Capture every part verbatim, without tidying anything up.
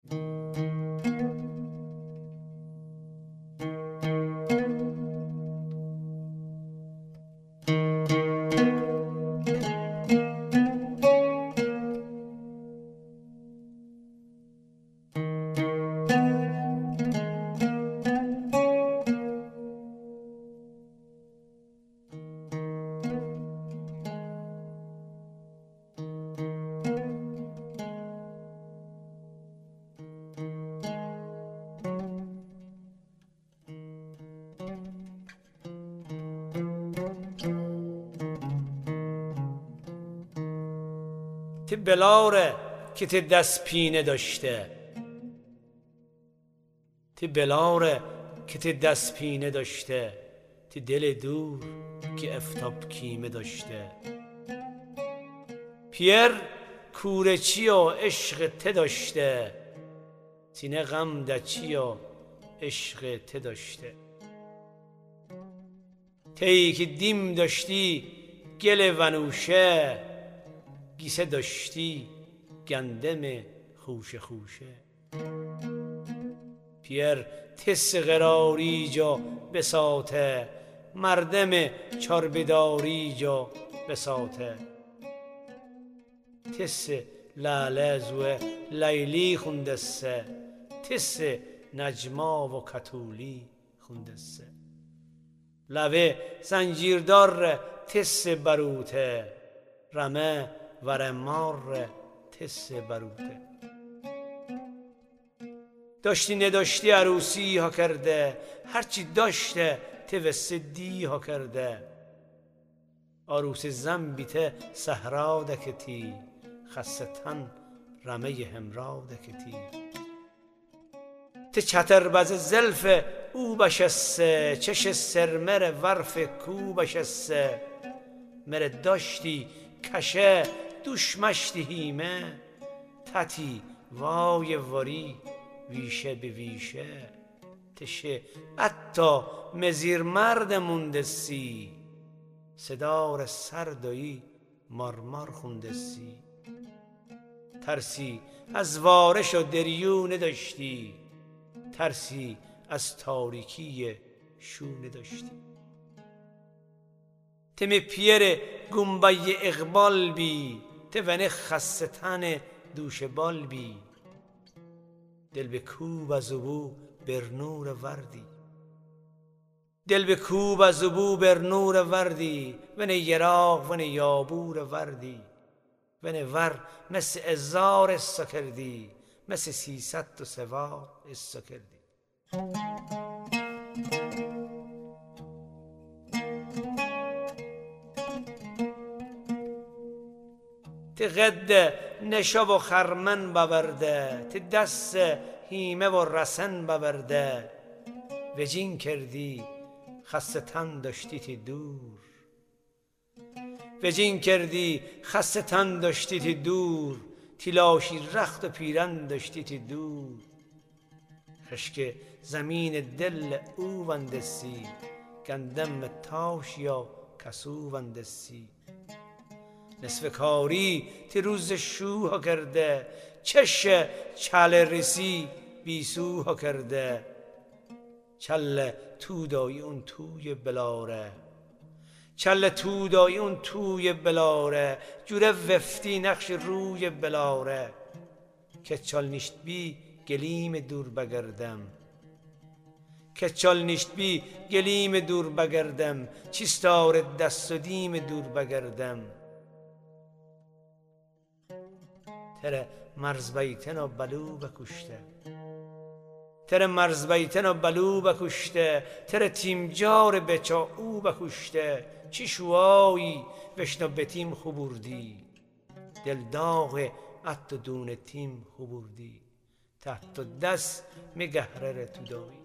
تی بلاره که تی دست پینه داشته، تی بلاره که تی دست پینه داشته، تی دل دور که افتاب کیمه داشته. پیر کورچی و عشق ته داشته، تینه غم دچی و عشق ته داشته. تهی که دیم داشتی گل ونوشه، گیسه داشتی گندم خوشه خوشه. پیر تس قراری جا بساته، مردم چاربداری جا بساته. تس لاله زوه لیلی خوندسه، تس نجما و کتولی خوندسه. لوه زنجیردار تس بروته، رمه ورمار تس بروته. داشتی نداشتی عروسی ها کرده، هرچی داشته توسه دی ها کرده. عروس زنبیته صحرا دکتی، خستن رمه همرا دکتی. ته چتربز زلف او بشسته، چش سرمر ورف کو بشسته. مره داشتی کشه دوشمشتی هیمه، تتی وای واری ویشه به ویشه. تشه اتا مزیر مرد موندسی، صدار سردایی مارمار خوندسی. ترسی از وارش و دریو نداشتی، ترسی از تاریکی شو نداشتی. تم پیر گنبه اقبال بی، تونه خستن دوش بال بی. دل به کوب از ابو بر نور وردی، دل به کوب از ابو بر نور وردی. ونه یراق ونه یابور وردی، ونه ور مثل ازار اسا کردی، مثل سیصد و سوار اسا کردی. تی قد نشا و خرمن ببرده، تی دست هیمه و رسن ببرده. وجین کردی خسته تن داشتی تی دور، وجین کردی خسته تن داشتی تی دور. تی لاشی رخت و پیرن داشتی تی دور. خشک زمین دل او وندسی، گندم تاش یا کسو وندسی. نصف کاری تی روز شو ها کرده، چش چل رسی بیسو ها کرده. چل تو دایی اون توی بلاره، چل تو دایی اون توی بلاره. جوره وفتی نقش روی بلاره، که چال نیشت بی گلیم دور بگردم، که چال نیشت بی گلیم دور بگردم. چیستار دست و دیم دور بگردم. تره مرز بیتن و بلو بکشته، تره مرز بیتن و بلو بکشته. تره تیم جار بچا او بکشته. چی شوایی وشنو به تیم خوبوردی، دل داغ ات دون تیم خوبوردی. تحت دست میگهره تو دایی،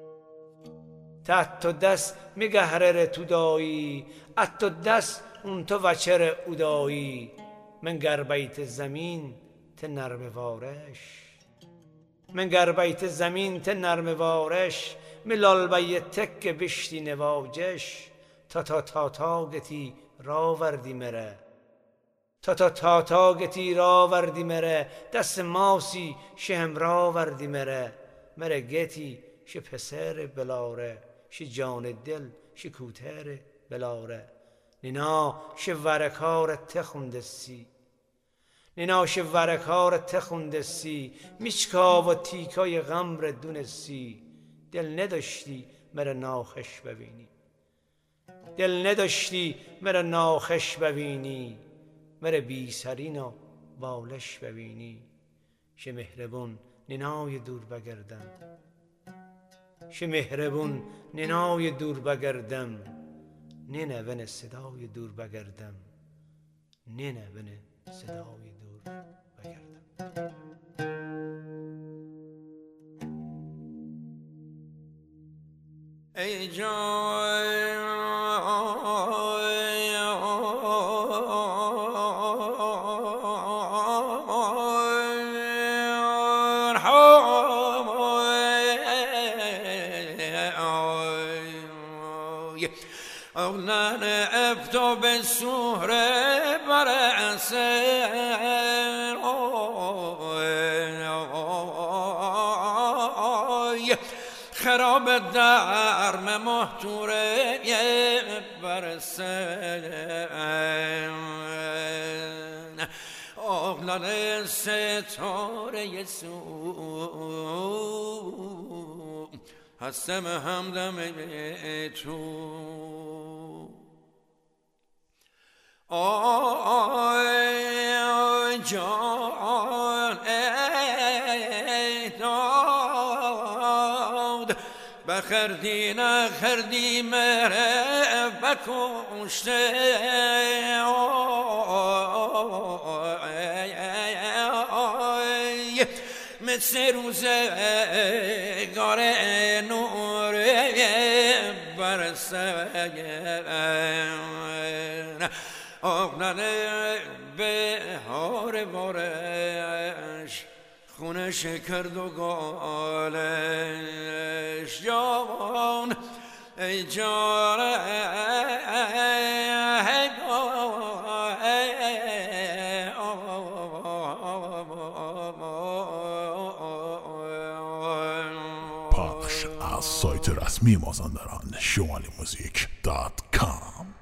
تحت دست میگهره تو دایی. ات دست اون تو وچر اودایی. من گر بیت زمین ته نرم وارش، من گر بیت زمین ته نرم وارش. ملال بیت تک بشتی نواجش. تا تا تا تا گتی را وردی مره، تا تا تا تا گتی را وردی مره دست ماسی شهم را وردی مره مره گتی ش پسر بلاره ش جان دل ش کوتر بلاره نینا ش ورکار تخوندسی نینا ش ورکار تخوندسی میچکا و تیکای غمر دونسی دل نداشتی مره ناخش ببینی دل نداشتی مره ناخش ببینی مره بی سرین و بالش ببینی ش مهربون نینای دور بگردم ش مهربون نینای دور بگردم نینه ون صدای دور بگردم نینه ون صدای دور بگردم ای جان اغلان ابتو بالسهر برأسر خراب در مهتوره برسن اغلان ستاره سو هستم همدم تو آی جان ای داد بخردی نخردی مره بکشته مثل روزگار نور برسن آغنان بهار بارش خونش کرد و گالش جوان ای جان ای پخش از سایت رسمی مازندران شمالی موزیک دات کام.